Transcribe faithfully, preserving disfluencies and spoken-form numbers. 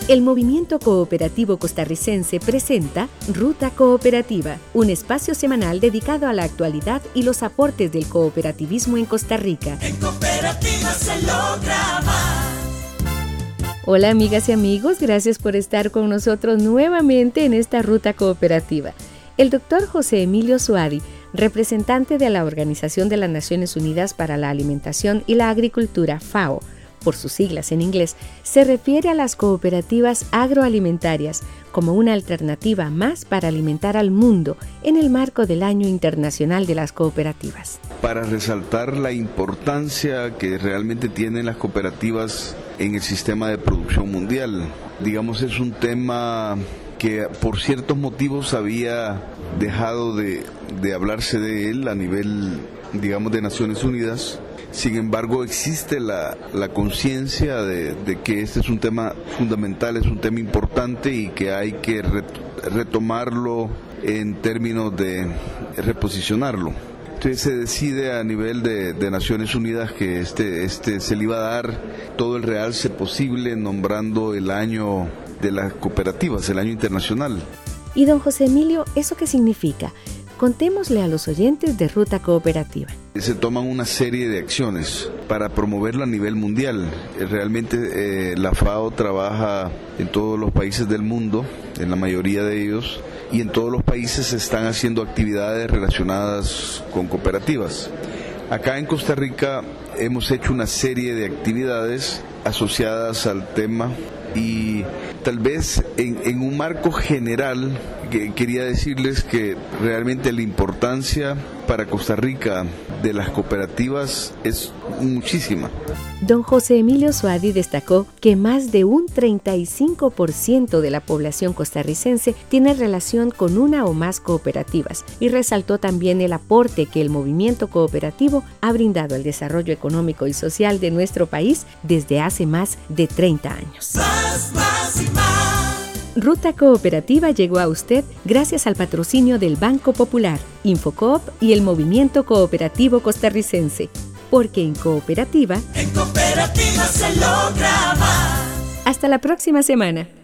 El Movimiento Cooperativo Costarricense presenta Ruta Cooperativa, un espacio semanal dedicado a la actualidad y los aportes del cooperativismo en Costa Rica. En cooperativa se logra más. Hola amigas y amigos, gracias por estar con nosotros nuevamente en esta Ruta Cooperativa. El doctor José Emilio Suadi, representante de la Organización de las Naciones Unidas para la Alimentación y la Agricultura, FAO, por sus siglas en inglés, se refiere a las cooperativas agroalimentarias como una alternativa más para alimentar al mundo en el marco del Año Internacional de las Cooperativas. Para resaltar la importancia que realmente tienen las cooperativas en el sistema de producción mundial. Digamos, es un tema que por ciertos motivos había dejado de, de hablarse de él a nivel, digamos, de Naciones Unidas. Sin embargo, existe la, la conciencia de, de que este es un tema fundamental, es un tema importante y que hay que retomarlo en términos de reposicionarlo. Entonces se decide a nivel de, de Naciones Unidas que este, este se le iba a dar todo el realce posible nombrando el año de las cooperativas, el año internacional. Y don José Emilio, ¿eso qué significa? Contémosle a los oyentes de Ruta Cooperativa. Se toman una serie de acciones para promoverlo a nivel mundial. Realmente eh, la FAO trabaja en todos los países del mundo, en la mayoría de ellos, y en todos los países se están haciendo actividades relacionadas con cooperativas. Acá en Costa Rica hemos hecho una serie de actividades asociadas al tema y tal vez en, en un marco general que quería decirles que realmente la importancia para Costa Rica de las cooperativas es muchísima. Don José Emilio Suadi destacó que más de un treinta y cinco por ciento de la población costarricense tiene relación con una o más cooperativas y resaltó también el aporte que el movimiento cooperativo ha brindado al desarrollo económico y social de nuestro país desde hace más de treinta años. Más, más y más. Ruta Cooperativa llegó a usted gracias al patrocinio del Banco Popular, Infocoop y el Movimiento Cooperativo Costarricense. Porque en cooperativa, en cooperativa se logra más. Hasta la próxima semana.